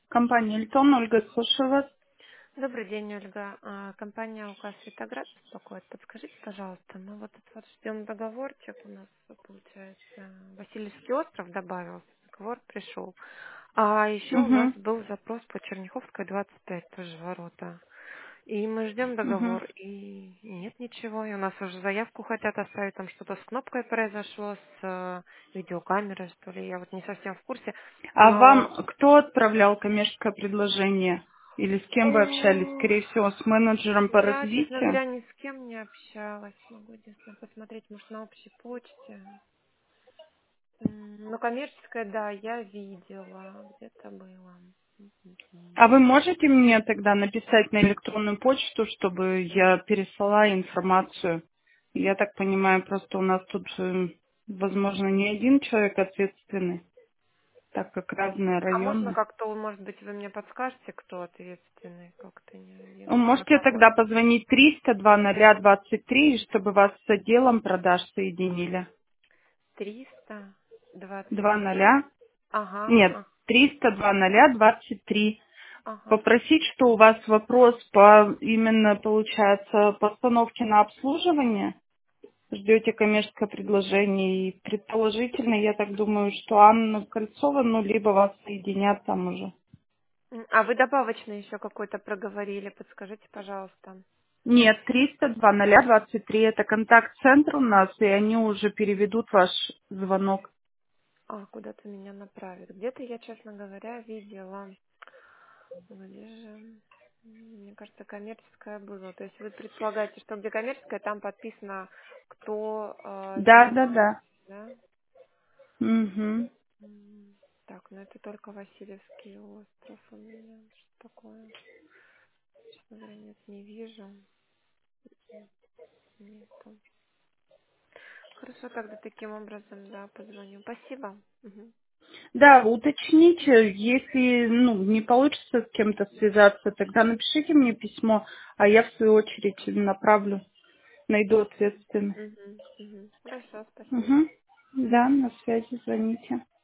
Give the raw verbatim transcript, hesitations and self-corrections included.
Компания Эльтон, Ольга, слушаю вас. Добрый день, Ольга. А, Компания УК «Светоград» беспокоит. Подскажите, пожалуйста, мы вот этот вот ждем договорчик. У нас, получается, Васильевский остров добавился, договор пришел. А еще у нас Угу, был запрос по Черняховской, двадцать пять, тоже ворота. И мы ждем угу. договор, и и нет ничего. И у нас уже заявку хотят оставить, там что-то с кнопкой произошло, с э, видеокамерой, что ли. Я вот не совсем в курсе. А Но вам кто отправлял коммерческое предложение? Или с кем вы общались? О, Скорее всего, с менеджером по я, честно развитию? говоря, ни с кем не общалась. Могу единственное посмотреть, может, на общей почте. М, Ну, коммерческая, да, я видела. Где-то было. А Мгм. вы можете мне тогда написать на электронную почту, чтобы я переслала информацию? Я так понимаю, просто у нас тут, э, возможно, не один человек ответственный, так как разные А можно районы. как-то, может быть, вы мне подскажете, кто ответственный? Как-то не Вы один. На можете кого? тогда позвонить триста два ноль двадцать три, чтобы вас с отделом продаж соединили. Триста двадцать Два три. ноля. Ага, Нет, а- триста два ноль двадцать три. ага. Попросить, что у вас вопрос по именно, получается, постановке на обслуживание. Ждете коммерческое предложение. И предположительно, я так думаю, что Анна Кольцова, ну, либо вас соединят там уже. М, А вы добавочно еще какой-то проговорили, подскажите, пожалуйста. Нет, триста два ноль двадцать три это контакт-центр у нас, и они уже переведут ваш звонок. А, куда-то меня направят. Где-то я, честно говоря, видела. Где же? М, Мне кажется, коммерческое было. То есть вы предполагаете, что где коммерческое, там подписано, кто э, Да, да, занимается, да. да? Угу. М, Так, ну это только Васильевский остров у меня. Что такое? Честно говоря, нет, не вижу. Нету. Хорошо, тогда таким образом, да, позвоню. Спасибо. Мгм. Да, уточните, если ну, не получится с кем-то связаться, тогда напишите мне письмо, а я в свою очередь направлю, найду ответственных. Мгм. Мгм. Хорошо, спасибо. Угу. Да, на связи, звоните.